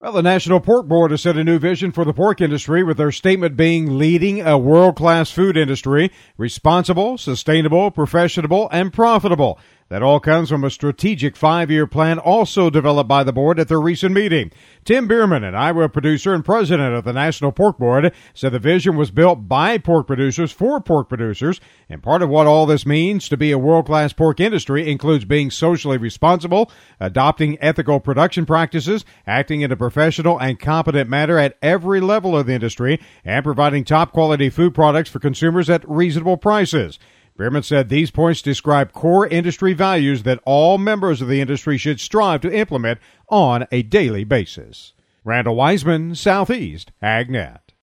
Well, the National Pork Board has set a new vision for the pork industry, with their statement being leading a world-class food industry, responsible, sustainable, professional, and profitable. That all comes from a strategic 5-year plan also developed by the board at their recent meeting. Tim Bierman, an Iowa producer and president of the National Pork Board, said the vision was built by pork producers for pork producers, and part of what all this means to be a world-class pork industry includes being socially responsible, adopting ethical production practices, acting in a professional and competent manner at every level of the industry, and providing top-quality food products for consumers at reasonable prices. Bierman said these points describe core industry values that all members of the industry should strive to implement on a daily basis. Randall Wiseman, Southeast AgNet.